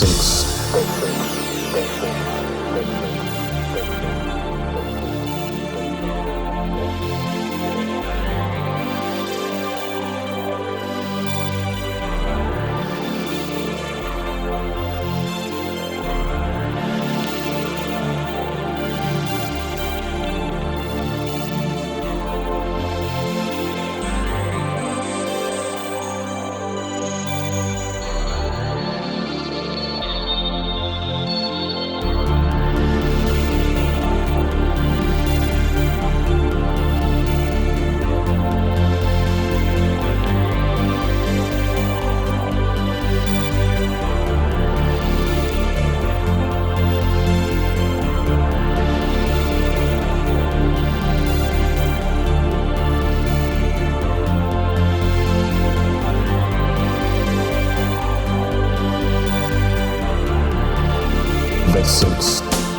Basics.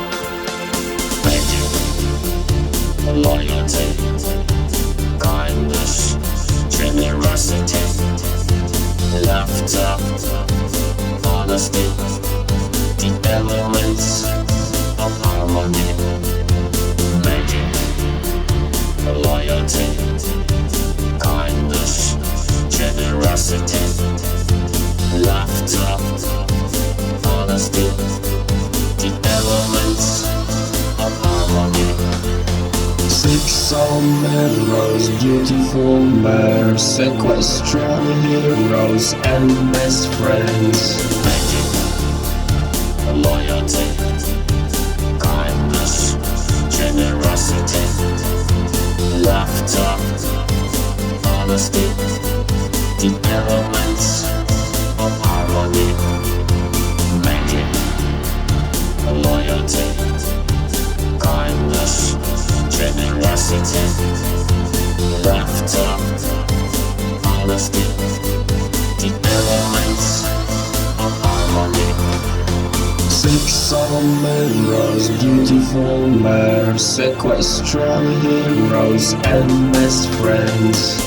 Loyalty, kindness, generosity, laughter, honesty, the elements of harmony. Magic, loyalty, kindness, generosity, laughter, honesty, the elements of harmony. Six soul mirrors, beautiful mares, equestrian heroes and best friends. Magic, loyalty, kindness, generosity, laughter, honesty, the elements of harmony. Magic, loyalty, kindness, generosity, laughter, honesty, the elements of harmony. Six soul mirrors, beautiful mares, equestrian heroes and best friends.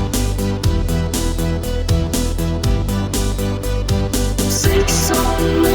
Six soul